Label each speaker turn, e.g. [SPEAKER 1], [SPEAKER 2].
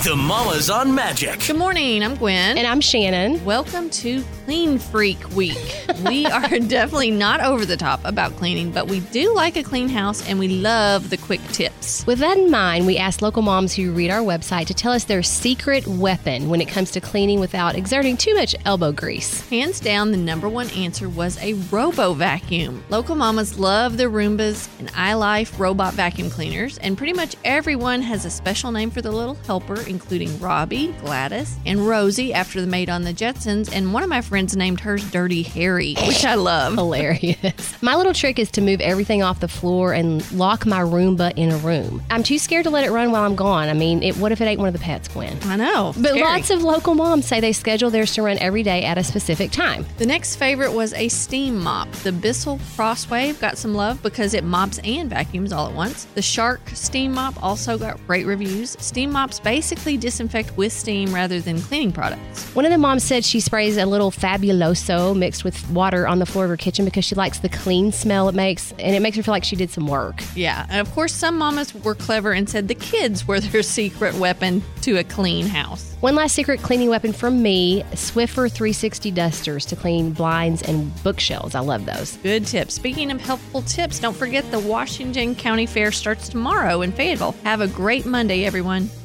[SPEAKER 1] The Mamas on Magic.
[SPEAKER 2] Good morning, I'm Gwen.
[SPEAKER 3] And I'm Shannon.
[SPEAKER 2] Welcome to Clean Freak Week. We are definitely not over the top about cleaning, but we do like a clean house and we love the quick tips.
[SPEAKER 3] With that in mind, we asked local moms who read our website to tell us their secret weapon when it comes to cleaning without exerting too much elbow grease.
[SPEAKER 2] Hands down, the number one answer was a robo vacuum. Local mamas love the Roombas and iLife robot vacuum cleaners, and pretty much everyone has a special name for the little helper, including Robbie, Gladys, and Rosie after the maid on the Jetsons, and one of my friends named hers Dirty Harry, which I love.
[SPEAKER 3] Hilarious. My little trick is to move everything off the floor and lock my Roomba in a room. I'm too scared to let it run while I'm gone. I mean, what if it ain't one of the pets, Gwen?
[SPEAKER 2] I know.
[SPEAKER 3] But
[SPEAKER 2] scary.
[SPEAKER 3] Lots of local moms say they schedule theirs to run every day at a specific time.
[SPEAKER 2] The next favorite was a steam mop. The Bissell Crosswave got some love because it mops and vacuums all at once. The Shark steam mop also got great reviews. Steam mops basically disinfect with steam rather than cleaning products.
[SPEAKER 3] One of the moms said she sprays a little Fabuloso mixed with water on the floor of her kitchen because she likes the clean smell it makes, and it makes her feel like she did some work.
[SPEAKER 2] Yeah, and of course some mamas were clever and said the kids were their secret weapon to a clean house.
[SPEAKER 3] One last secret cleaning weapon from me, Swiffer 360 dusters to clean blinds and bookshelves. I love those.
[SPEAKER 2] Good tips. Speaking of helpful tips, don't forget the Washington County Fair starts tomorrow in Fayetteville. Have a great Monday, everyone.